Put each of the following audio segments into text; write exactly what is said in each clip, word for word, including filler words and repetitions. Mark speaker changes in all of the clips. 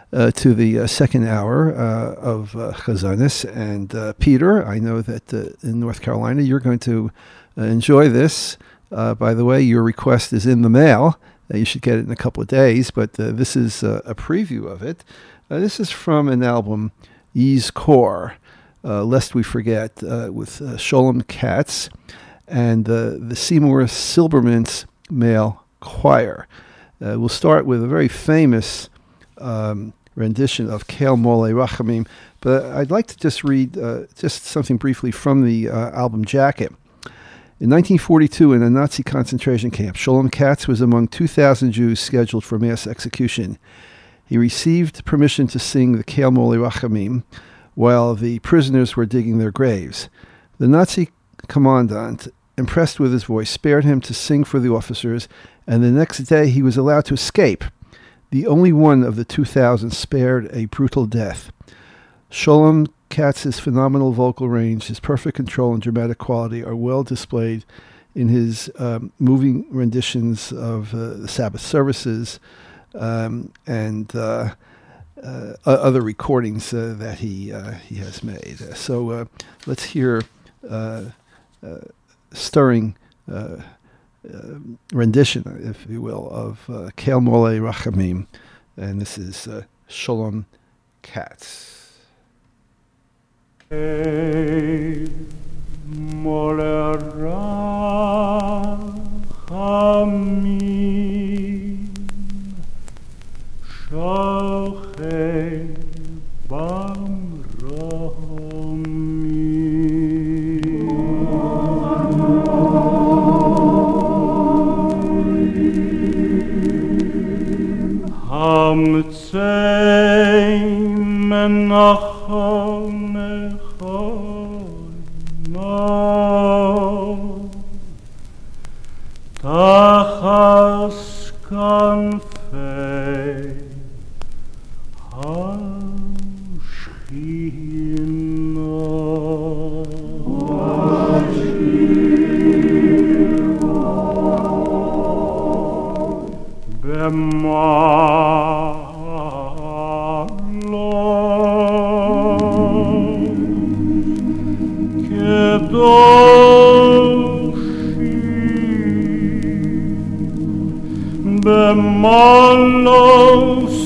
Speaker 1: uh, to the uh, second hour uh, of uh, Chazanis. And uh, Peter, I know that uh, in North Carolina you're going to uh, enjoy this. Uh, by the way, your request is in the mail. Uh, you should get it in a couple of days, but uh, this is uh, a preview of it. Uh, this is from an album, Yizkor, uh, Lest We Forget, uh, with uh, Sholem Katz and uh, the Seymour Silberman's Male Choir. Uh, we'll start with a very famous um, rendition of Kel Mole Rachamim, but I'd like to just read uh, just something briefly from the uh, album jacket. In nineteen forty-two, in a Nazi concentration camp, Sholem Katz was among two thousand Jews scheduled for mass execution. He received permission to sing the Kel Mole Rachamim while the prisoners were digging their graves. The Nazi commandant, impressed with his voice, spared him to sing for the officers, and the next day he was allowed to escape. The only one of the two thousand spared a brutal death. Sholem Katz's phenomenal vocal range, his perfect control and dramatic quality are well displayed in his um, moving renditions of uh, the Sabbath services um, and uh, uh, other recordings uh, that he uh, he has made. So uh, let's hear uh, uh, stirring uh, uh, rendition, if you will, of uh, Kel Mole Rachamim, and this is uh, Sholem Katz.
Speaker 2: Kel Mole Rachamim Shochet b'ramim Hamtzei menachon Tachas kanfei hashchina b'malon kedoshim b'malos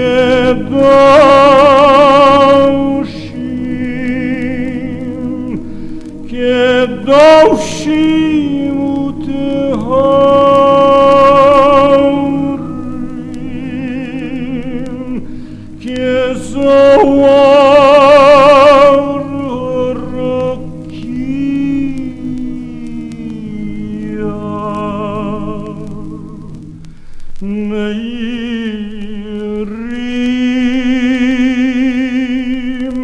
Speaker 2: kedoshim kedoshim utehorim kezoar rakia meirim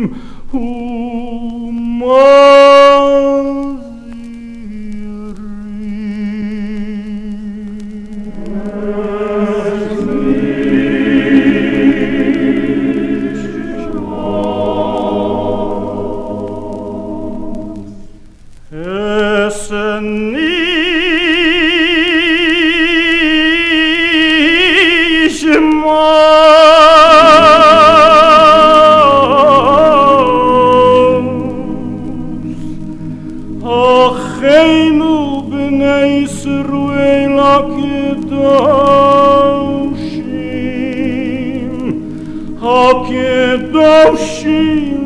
Speaker 2: HaKedoshim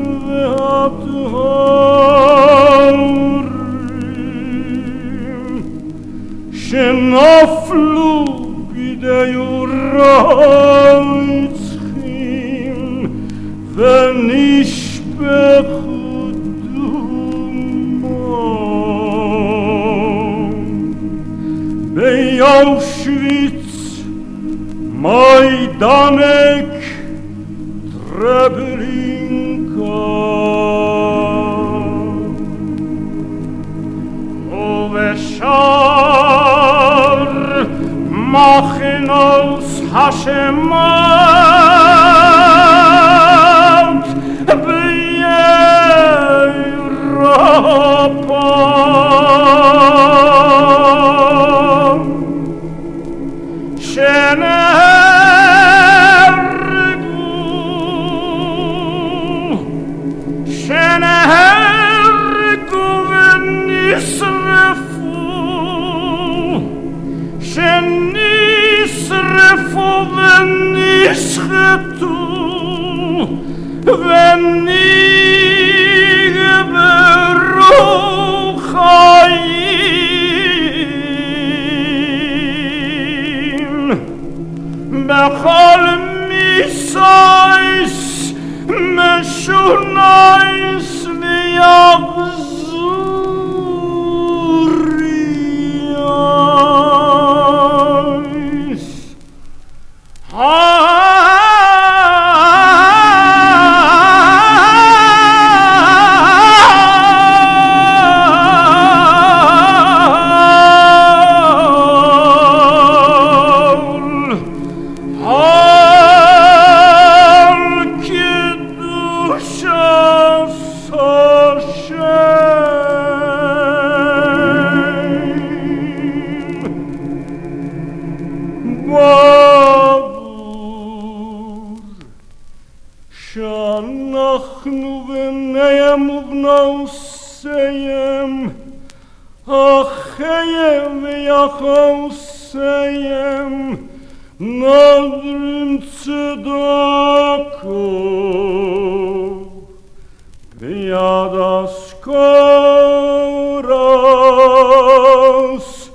Speaker 2: v'Hatorim Shenaflu b'dei Uratzchim v'nishpechu dumam B'Auschwitz Majdanek Treblinka Uveshar Machinos Hashemot B'Europa Sheneh ונהיג ברוך חיים בכל מיסויס משונויס ויחזורiois שאנחנו בניהם ובנוסיהם אחייהם ויחוסיהם נדרים צדקו ביד אסקורס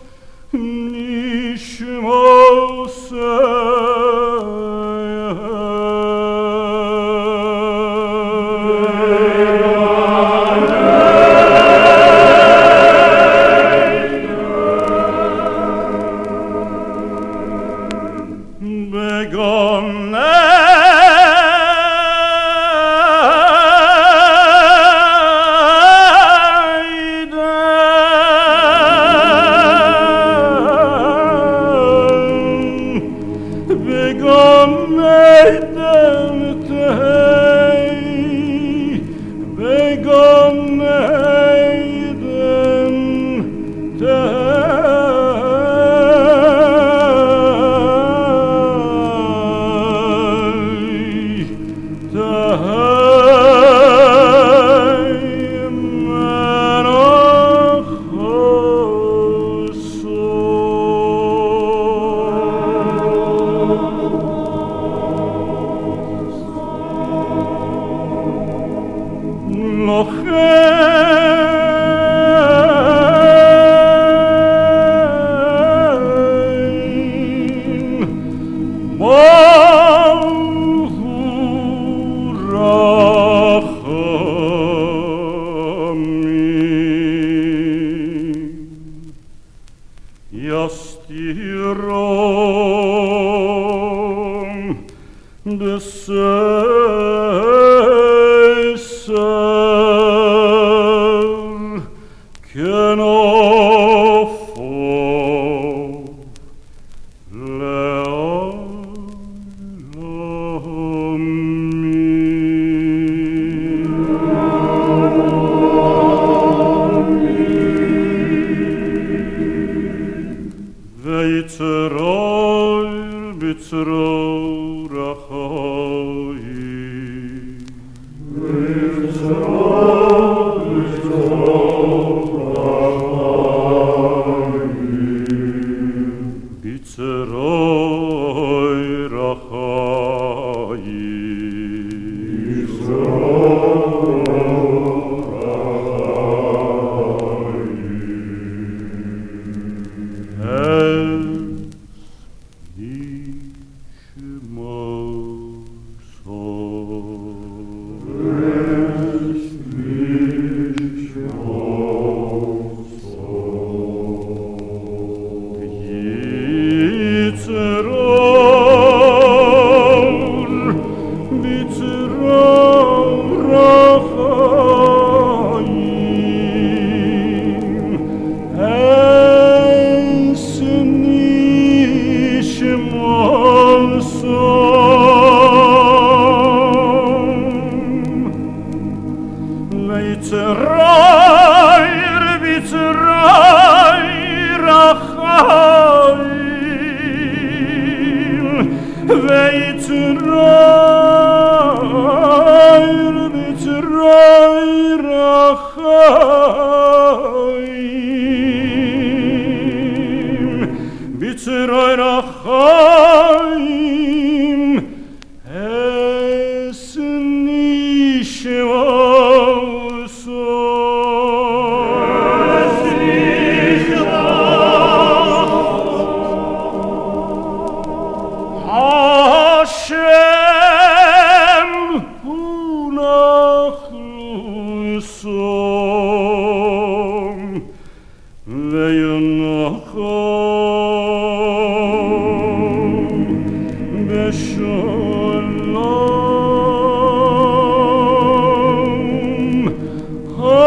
Speaker 2: Bless me. song ve'yonachom b'shalom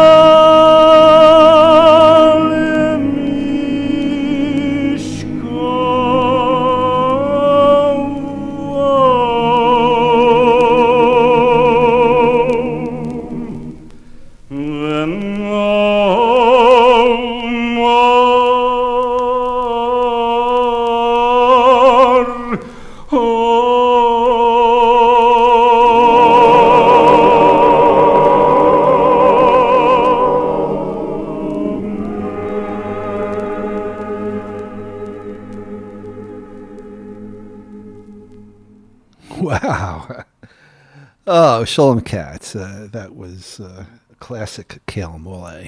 Speaker 1: Wow. Oh, Shalom Katz. Uh, that was uh, a classic Kale Molle.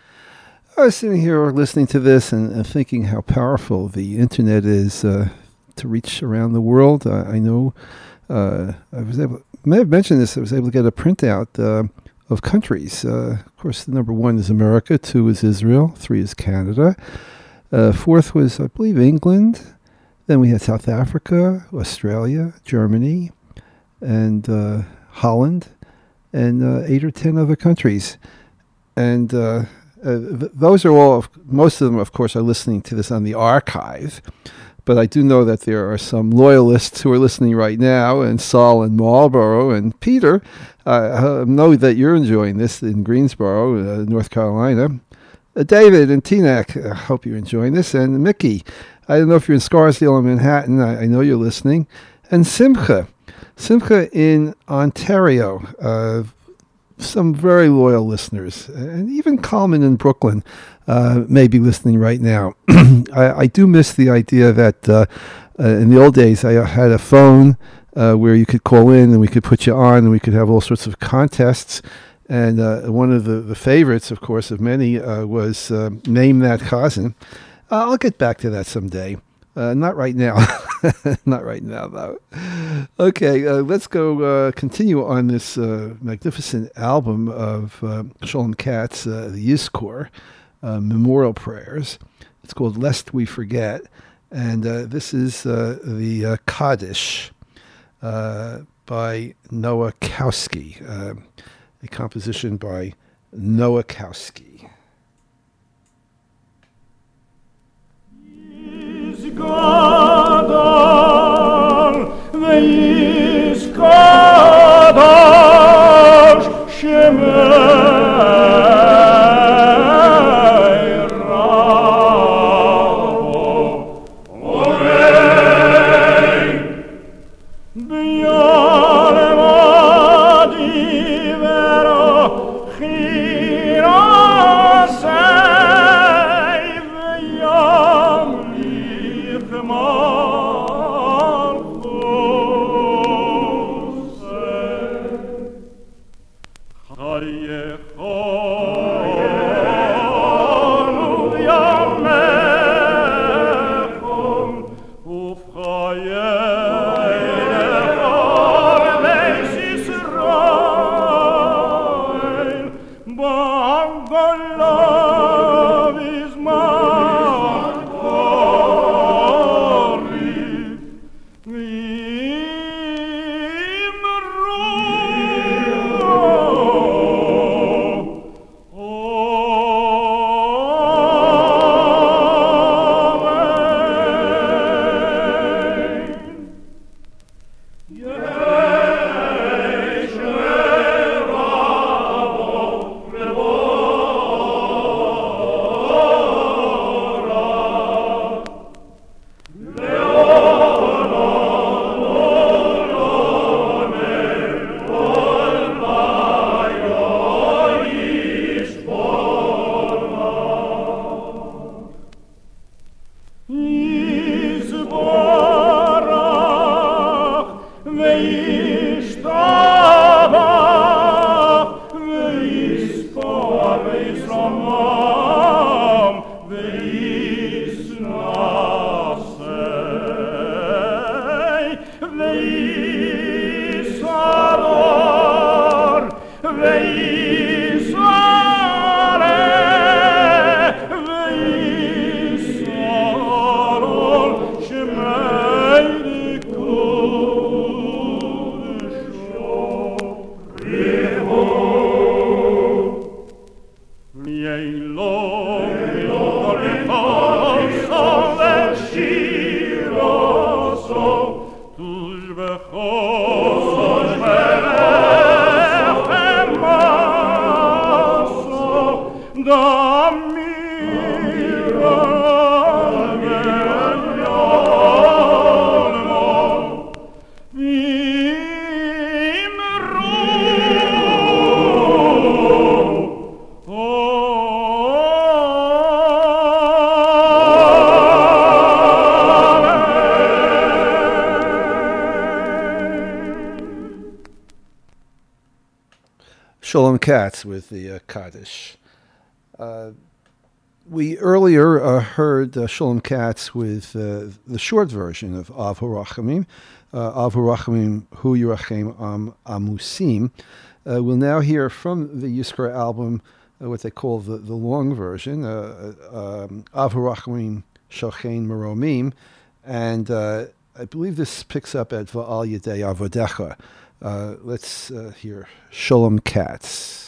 Speaker 1: I was sitting here listening to this and, and thinking how powerful the internet is uh, to reach around the world. Uh, I know uh, I was able, may have mentioned this, I was able to get a printout uh, of countries. Uh, of course, the number one is America, two is Israel, three is Canada. Uh, fourth was, I believe, England. Then we had South Africa, Australia, Germany, and uh, Holland, and uh, eight or ten other countries. And uh, uh, th- those are all, most of them, of course, are listening to this on the archive. But I do know that there are some loyalists who are listening right now, and Saul in Marlboro, and Peter, uh, I know that you're enjoying this in Greensboro, uh, North Carolina. Uh, David and Teaneck, I hope you're enjoying this, and Mickey. I don't know if you're in Scarsdale or Manhattan. I, I know you're listening. And Simcha. Simcha in Ontario. Uh, some very loyal listeners. And even Coleman in Brooklyn uh, may be listening right now. I, I do miss the idea that uh, uh, in the old days I had a phone uh, where you could call in and we could put you on and we could have all sorts of contests. And uh, one of the, the favorites, of course, of many uh, was uh, Name That Cousin. Uh, I'll get back to that someday. Uh, not right now. Not right now, though. Okay, uh, let's go uh, continue on this uh, magnificent album of uh, Shalom Katz, uh, the Yizkor, uh, Memorial Prayers. It's called Lest We Forget. And uh, this is uh, the uh, Kaddish uh, by Noah Kowski, uh, a composition by Noah Kowski.
Speaker 2: Gadol ve'yizkadosh shemei rabo orei b'yarem adivero chirasei v'yam Veis
Speaker 1: Sholem Katz with the uh, Kaddish. Uh, we earlier uh, heard uh, Sholem Katz with uh, the short version of Av HaRachamim, uh, Av HaRachamim Hu Yirachem Am Amusim. Uh, we'll now hear from the Yizkor album uh, what they call the, the long version, uh, um, Av HaRachamim Shochein Meromim, and uh, I believe this picks up at Va'al Yedei Avodecha. Uh, let's uh, hear Sholem Katz.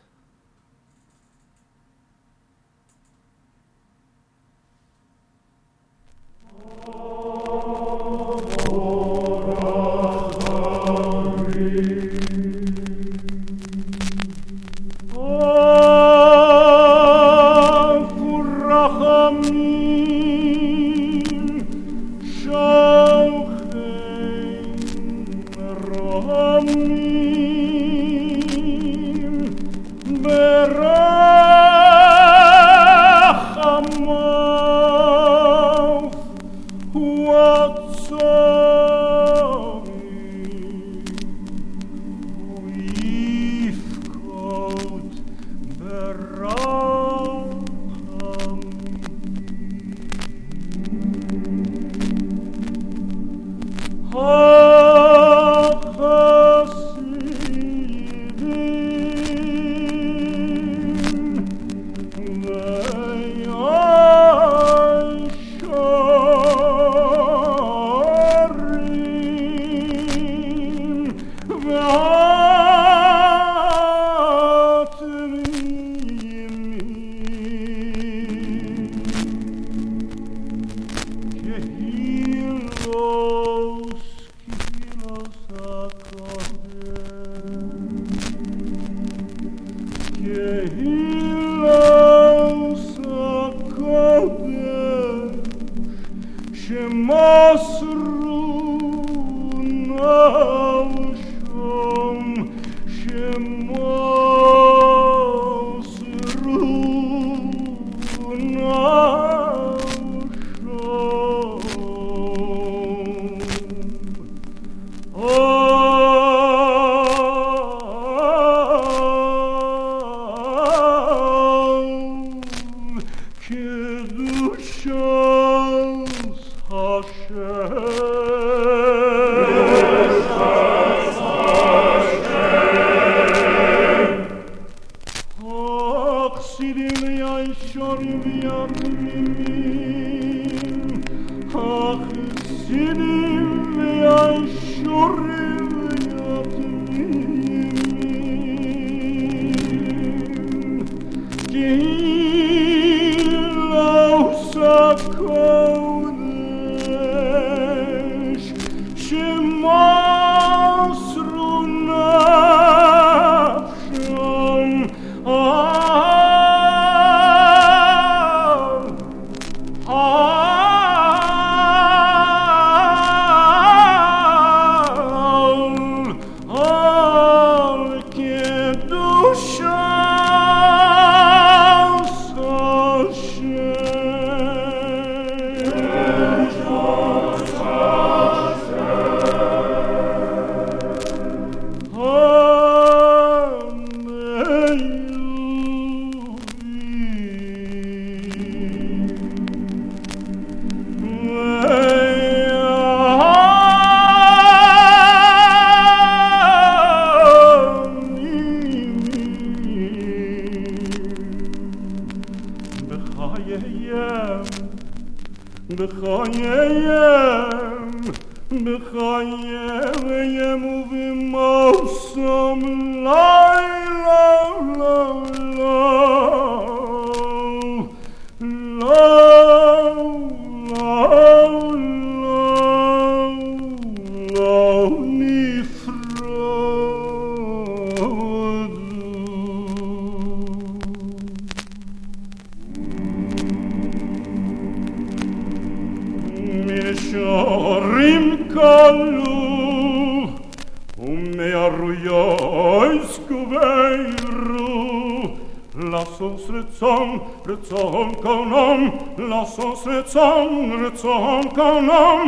Speaker 2: Retzon konom, lasos retzon, retzon konom,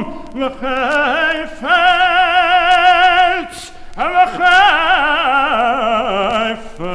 Speaker 2: v'chayfetz, v'chayfetz.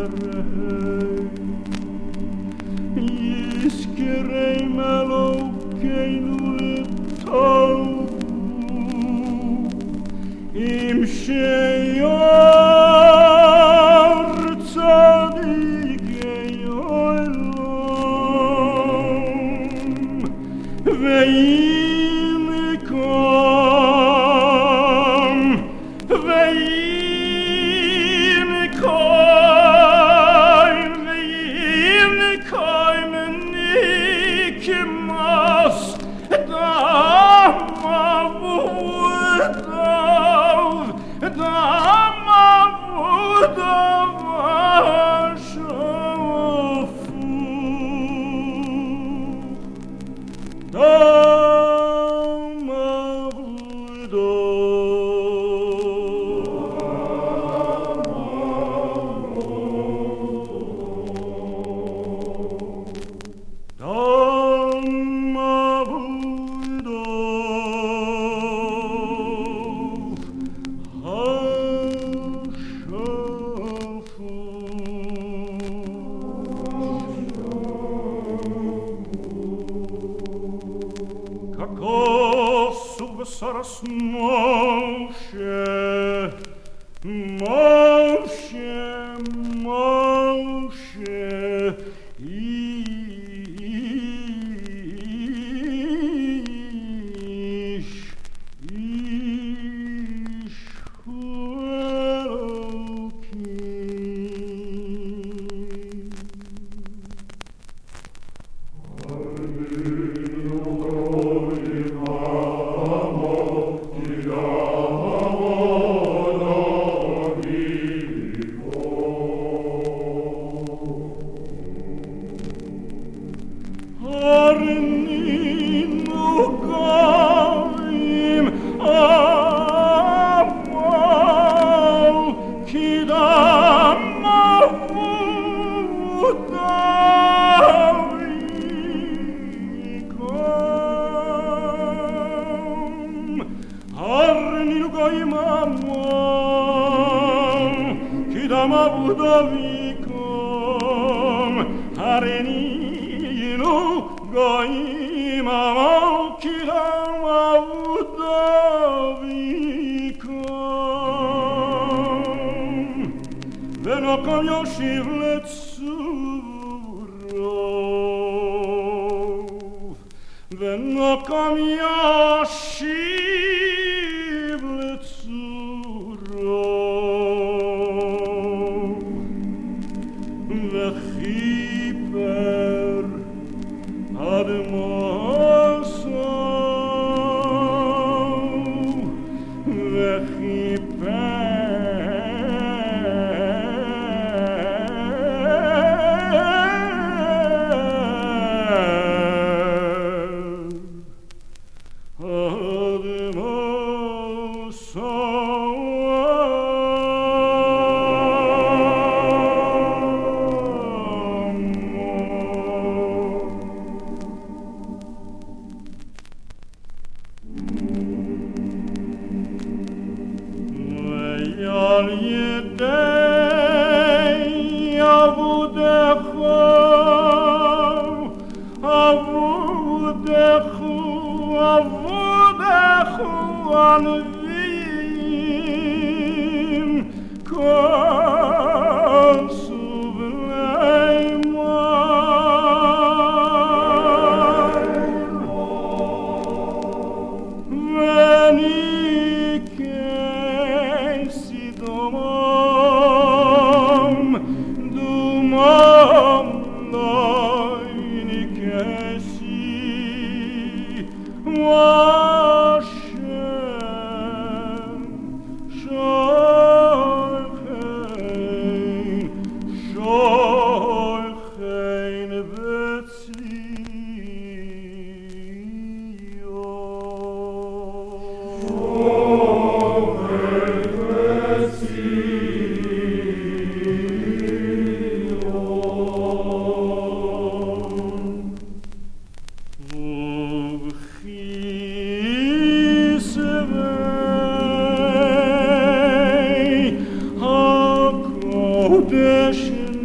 Speaker 2: Audeschen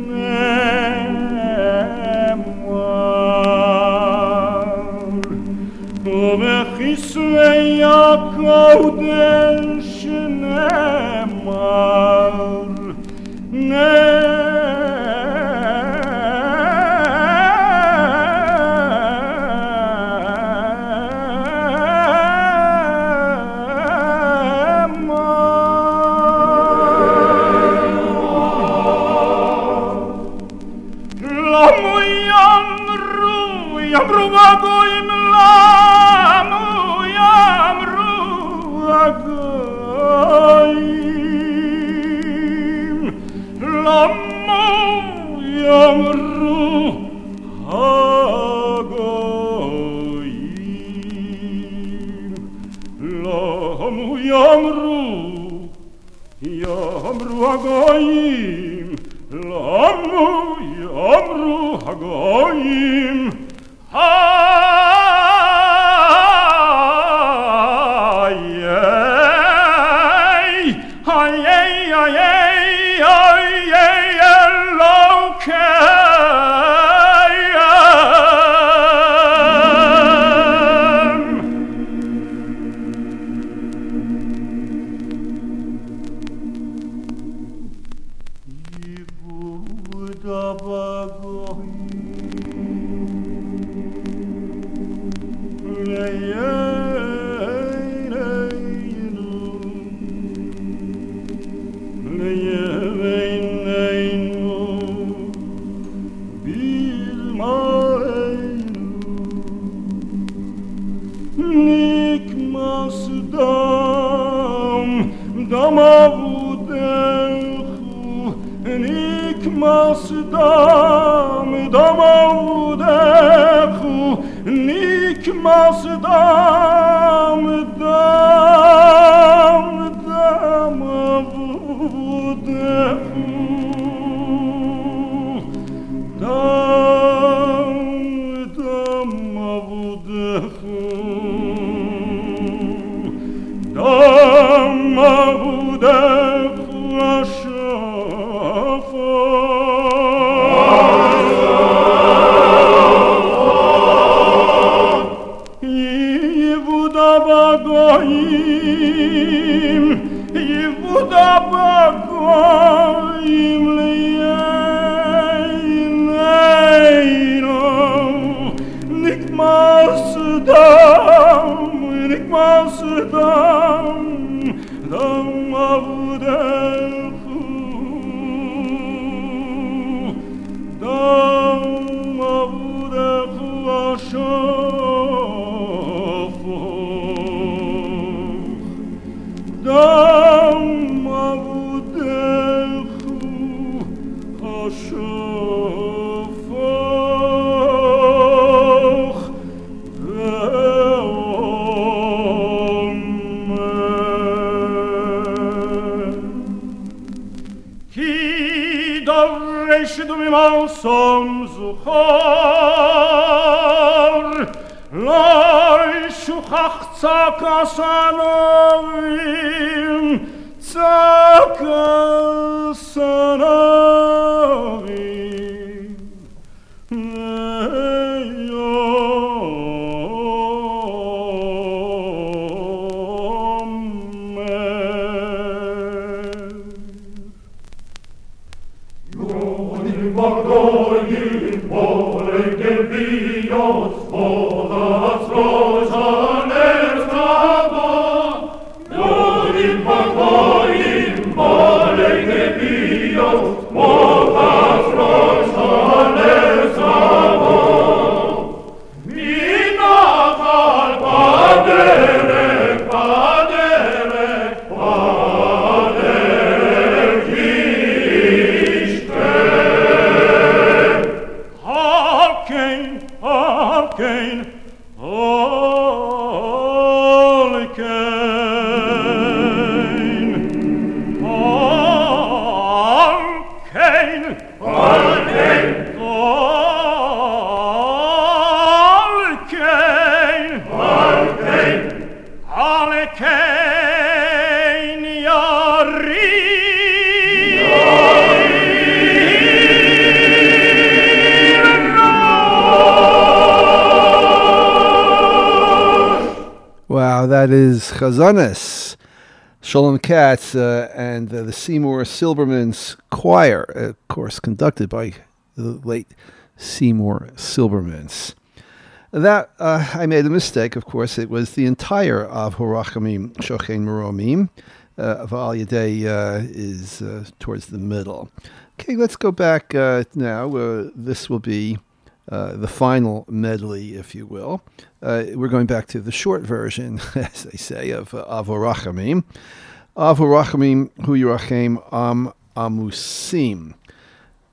Speaker 1: That is Chazanis, Sholem Katz, uh, and uh, the Seymour Silberman's Choir, of course, conducted by the late Seymour Silbermans. That, uh, I made a mistake, of course. It was the entire Av Horachamim Shochein Meromim. Uh, Val Yadei uh, is uh, towards the middle. Okay, let's go back uh, now. Uh, this will be Uh, the final medley, if you will. Uh, we're going back to the short version, as they say, of uh, Av Horachamim. Av Horachamim Hu Yerachem Am Amusim.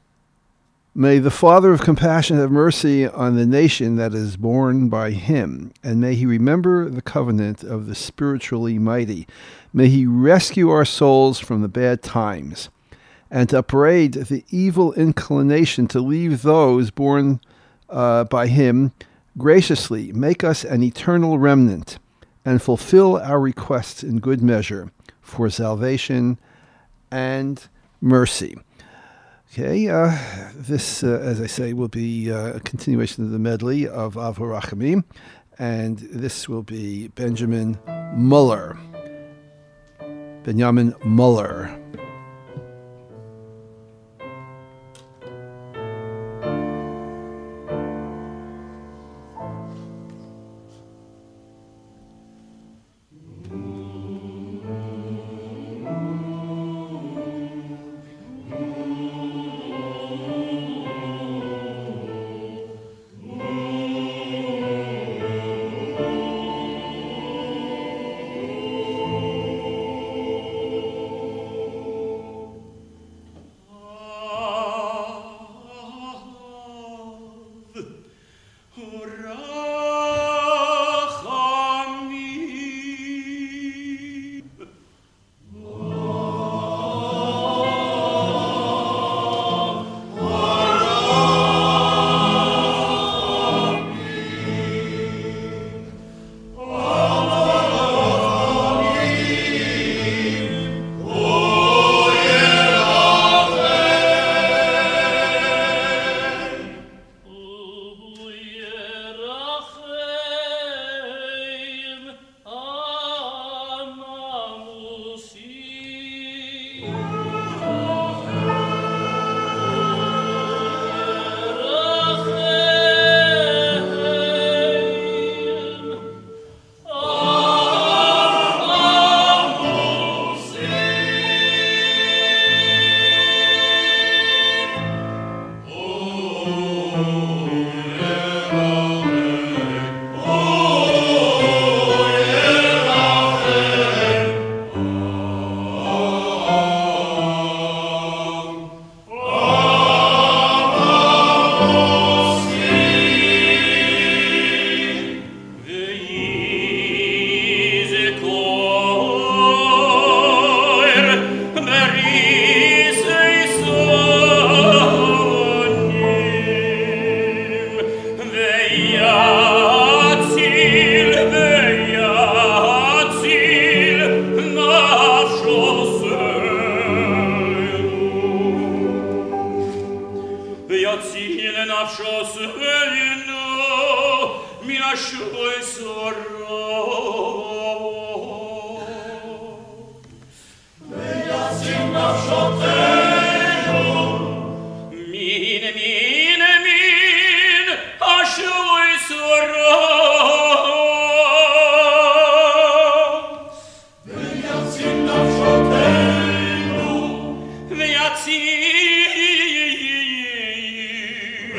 Speaker 1: May the Father of compassion have mercy on the nation that is born by him, and may he remember the covenant of the spiritually mighty. May he rescue our souls from the bad times, and to upbraid the evil inclination to leave those born uh, by him graciously make us an eternal remnant, and fulfill our requests in good measure for salvation and mercy. Okay, uh, this, uh, as I say, will be uh, a continuation of the medley of Av HaRachamim, and this will be Benjamin Muller. Benjamin Muller.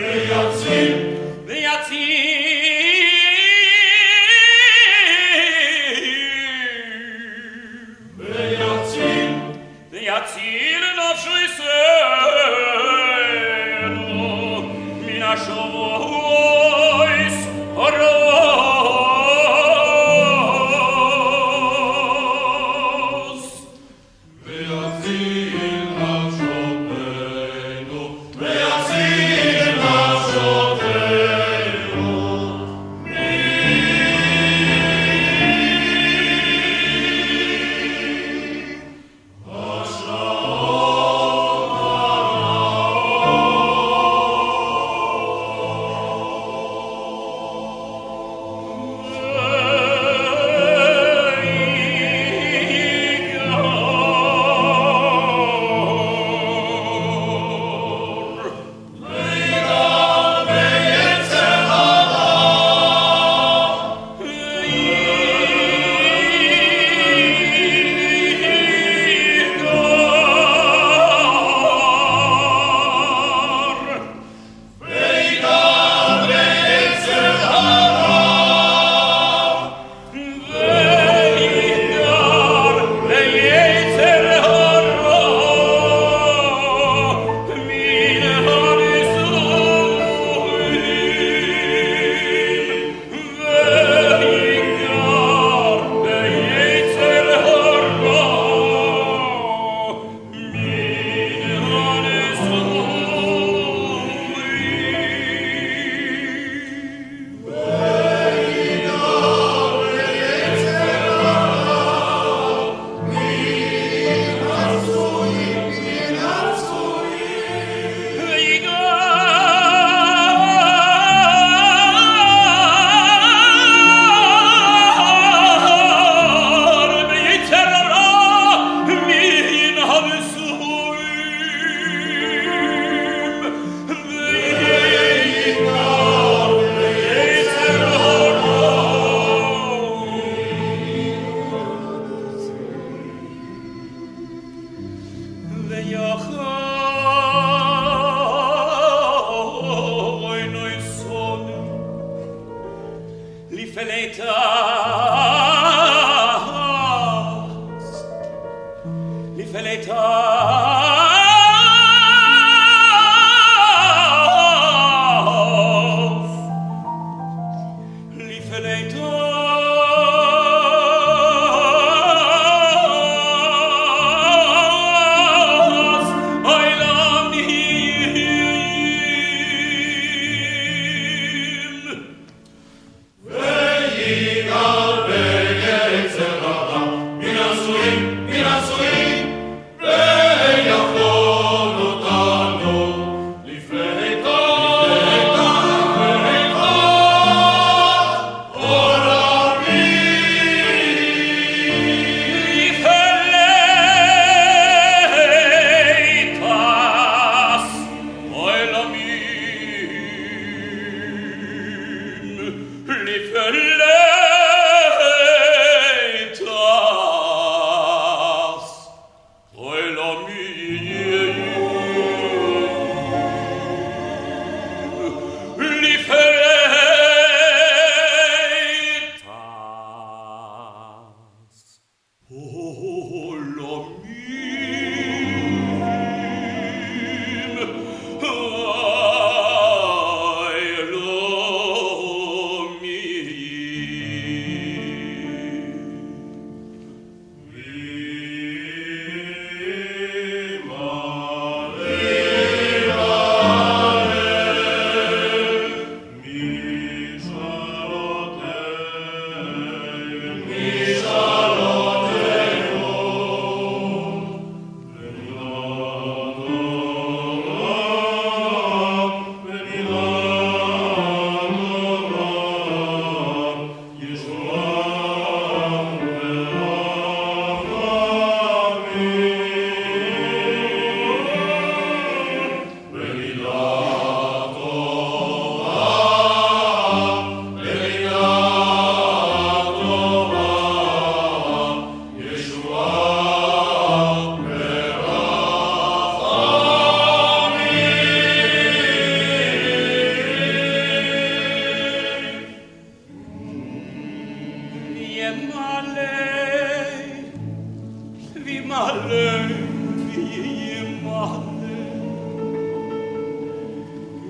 Speaker 3: Beatzil, Beatzil,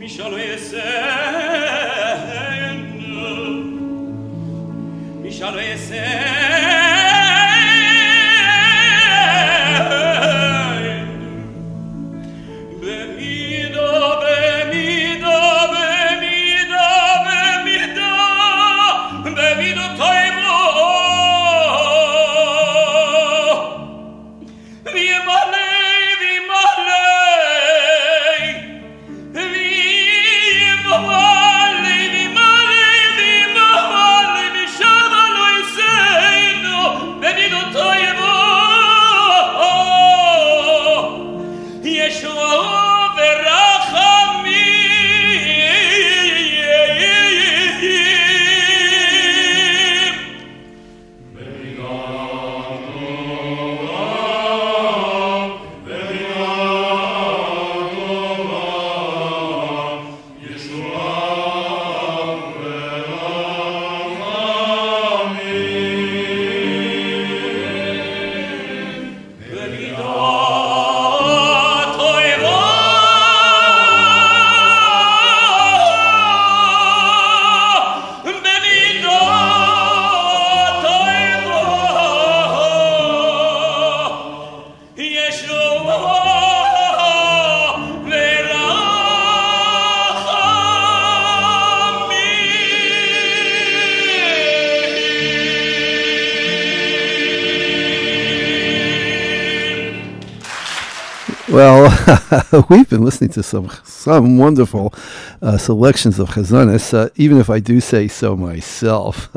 Speaker 1: Well, we've been listening to some some wonderful uh, selections of Chazanis, uh, even if I do say so myself.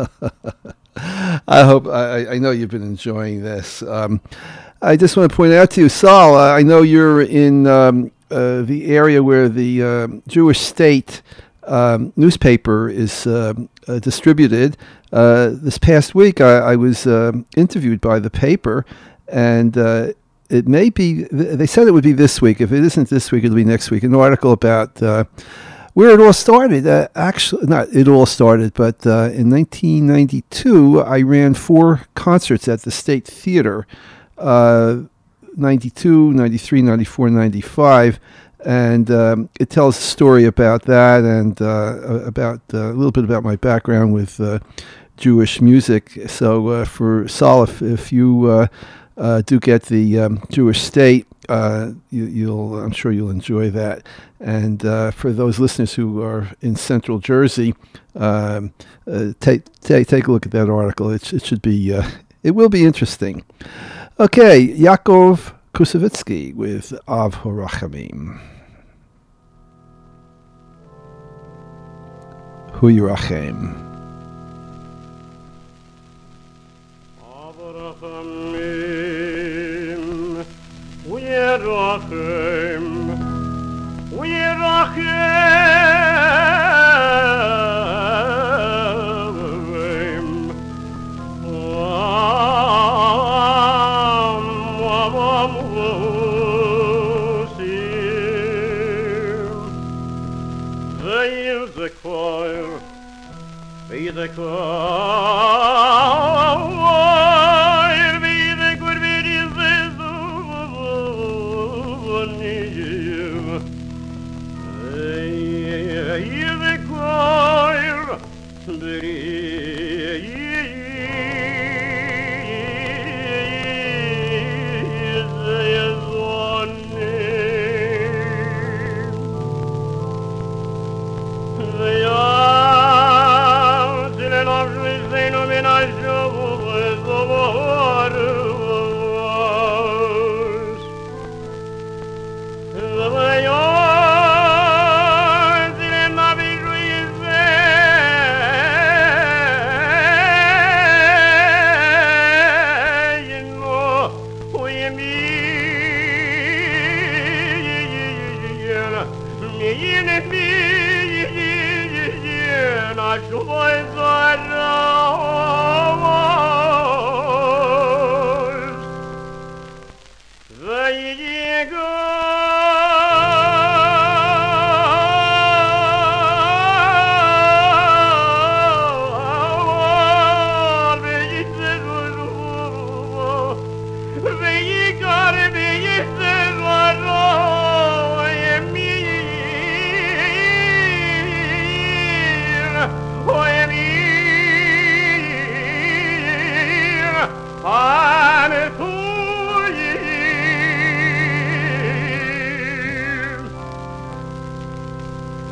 Speaker 1: I hope, I, I know you've been enjoying this. Um, I just want to point out to you, Saul, uh, I know you're in um, uh, the area where the uh, Jewish State um, newspaper is uh, uh, distributed. Uh, this past week, I, I was uh, interviewed by the paper, and uh, it may be, they said it would be this week. If it isn't this week, it'll be next week. An article about uh, where it all started. Uh, actually, not it all started, but uh, in nineteen ninety-two, I ran four concerts at the State Theater, uh, ninety-two, ninety-three, ninety-four, ninety-five. And um, it tells a story about that and uh, about uh, a little bit about my background with uh, Jewish music. So uh, for Saul, if, if you... Uh, Uh, do get the um, Jewish State. Uh, you, you'll, I'm sure you'll enjoy that. And uh, for those listeners who are in Central Jersey, um, uh, take take take a look at that article. It, it should be, uh, it will be interesting. Okay, Yaakov Kusevitsky with Av Horachamim. Hu Yirachem.
Speaker 2: Yerachem, Yerachem, Veil the choir, veil the choir.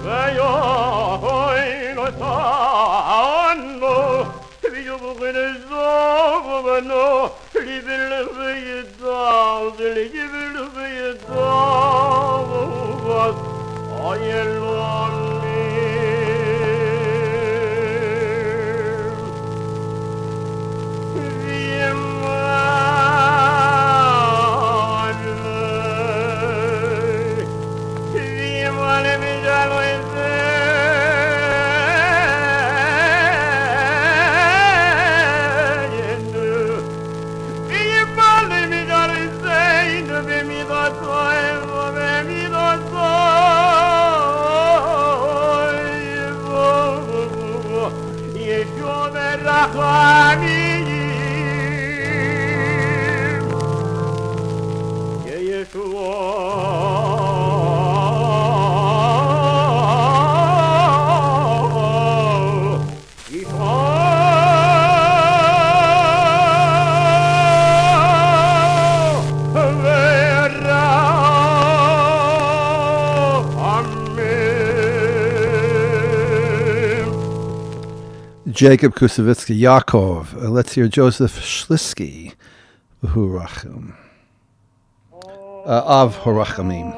Speaker 1: Jacob Kusevitsky, Yaakov. Uh, let's hear Joseph Shlisky, Hurachim. Uh, Av Horachamim.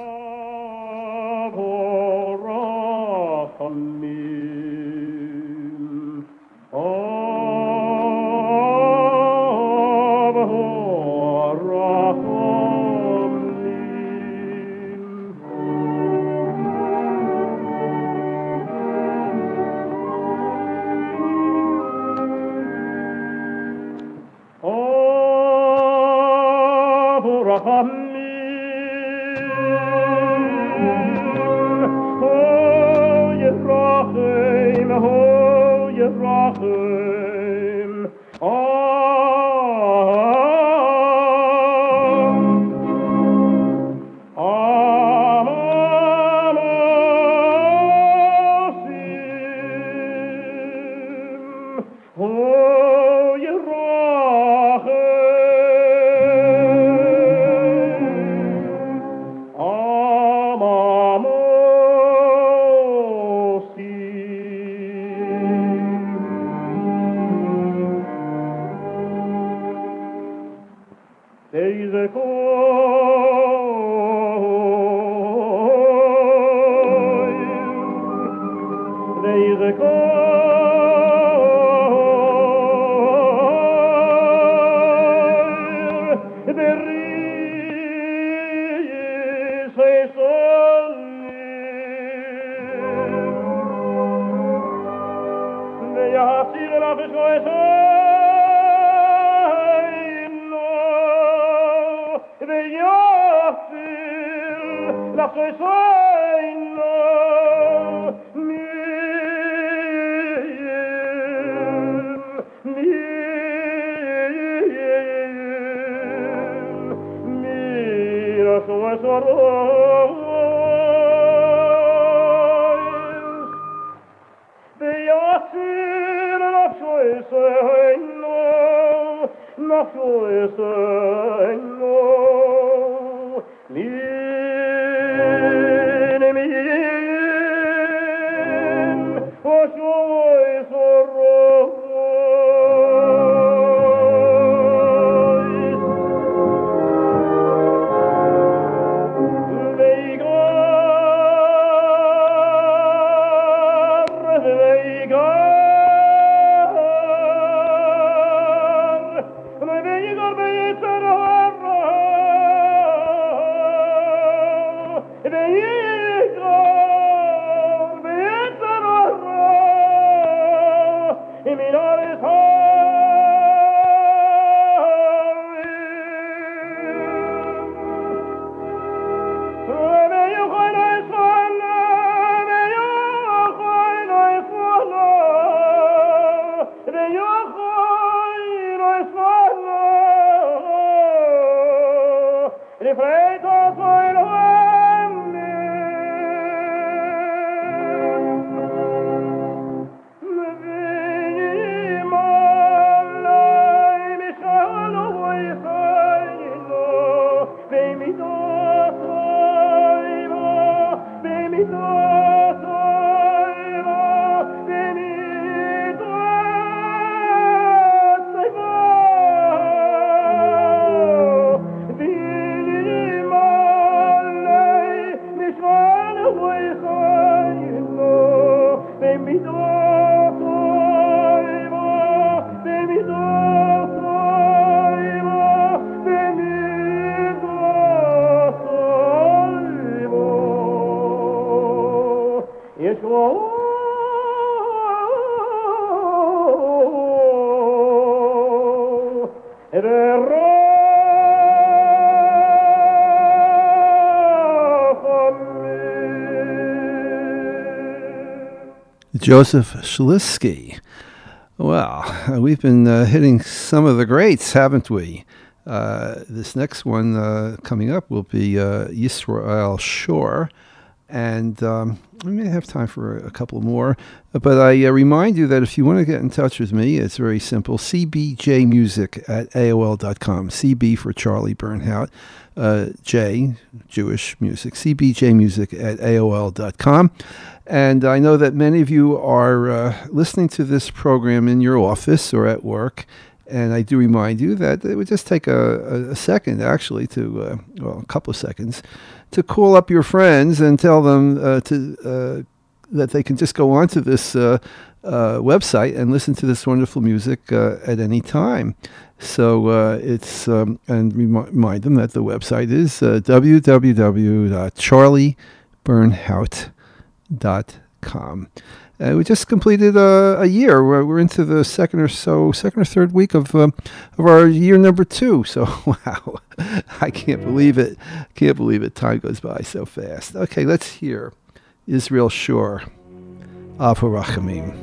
Speaker 1: Joseph Shlisky. Well, we've been uh, hitting some of the greats, haven't we? Uh, this next one uh, coming up will be uh, Yisrael Shore, and um, we may have time for a couple more. But I uh, remind you that if you want to get in touch with me, it's very simple. c b j music at a o l dot com. C B for Charlie Bernhout. Uh, J, Jewish music. c b j music at a o l dot com. And I know that many of you are uh, listening to this program in your office or at work. And I do remind you that it would just take a, a second, actually, to, uh, well, a couple of seconds, to call up your friends and tell them uh, to uh, that they can just go onto this uh, uh, website and listen to this wonderful music uh, at any time. So uh, it's, um, and remi- remind them that the website is uh, w w w dot charlie bernhout dot com. Uh, we just completed uh, a year. We're, we're into the second or so, second or third week of uh, of our year number two. So wow, I can't believe it. Can't believe it. Time goes by so fast. Okay, let's hear Israel Shore, Av HaRachamim.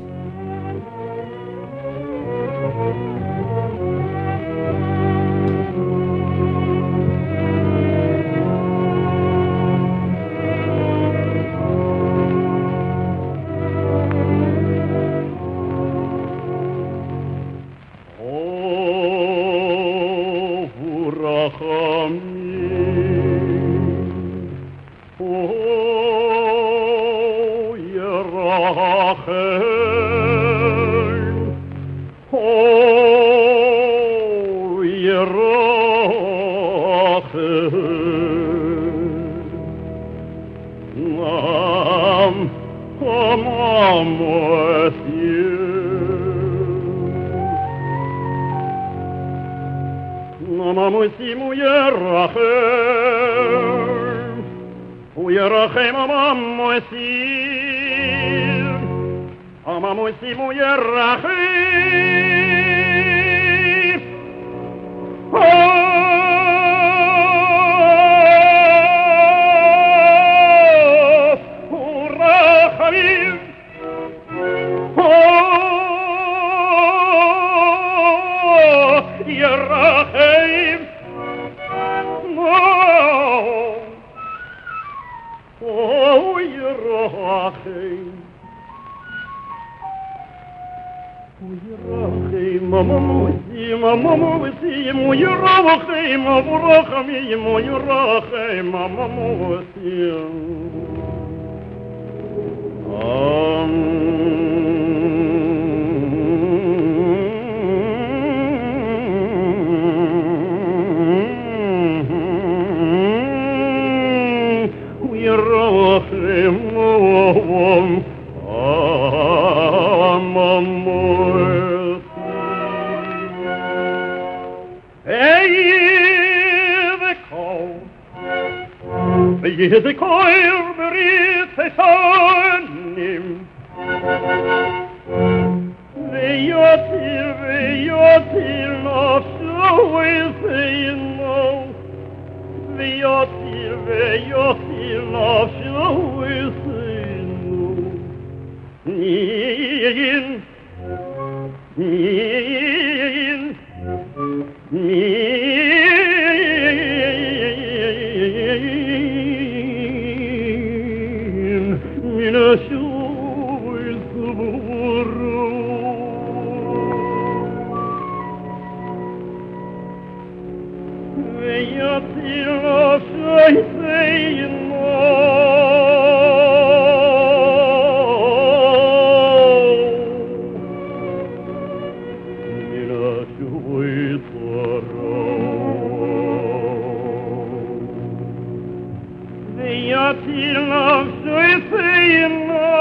Speaker 3: Till of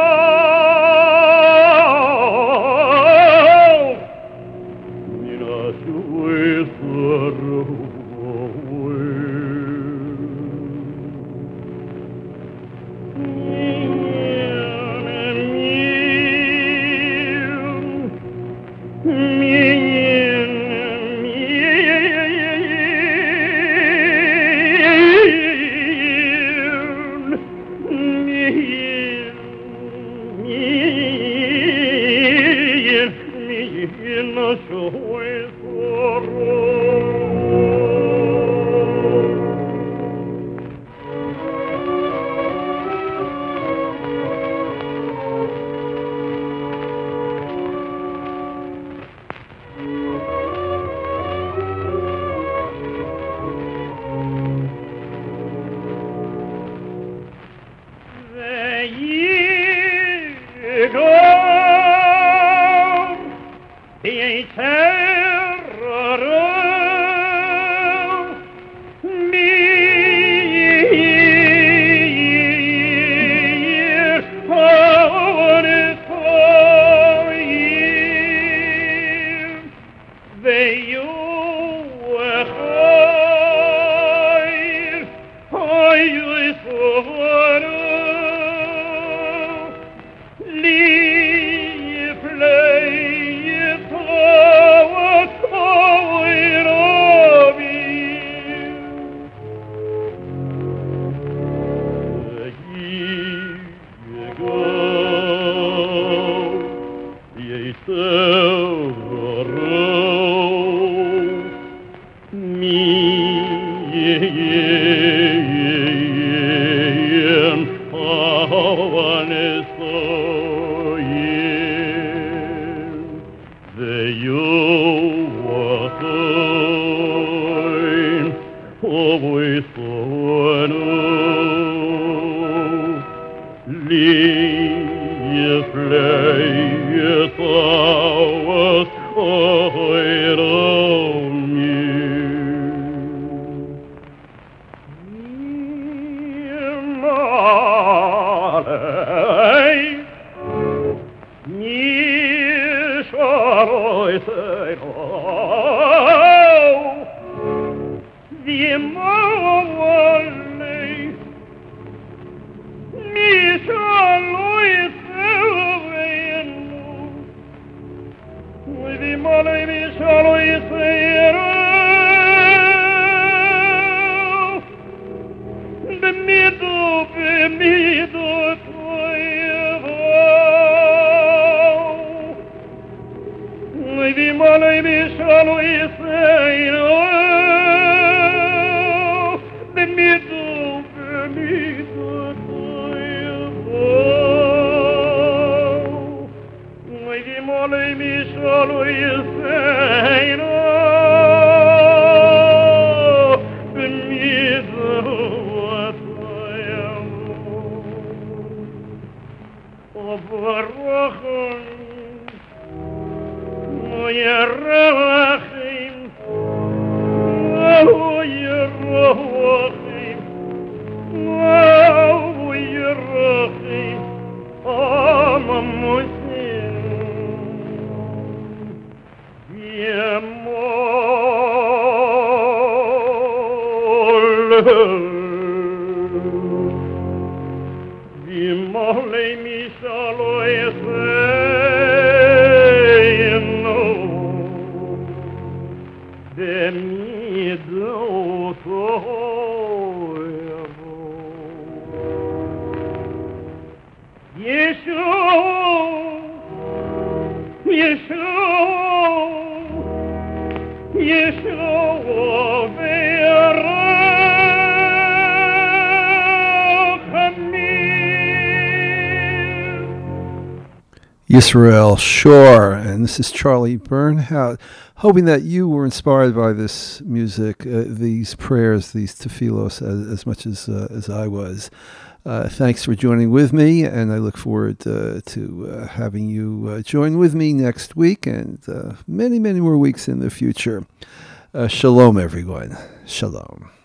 Speaker 1: Yisrael Shore, and this is Charlie Bernhout, hoping that you were inspired by this music, uh, these prayers, these tefillos, as, as much as uh, as I was. Uh, thanks for joining with me, and I look forward uh, to uh, having you uh, join with me next week and uh, many, many more weeks in the future. Uh, shalom, everyone. Shalom.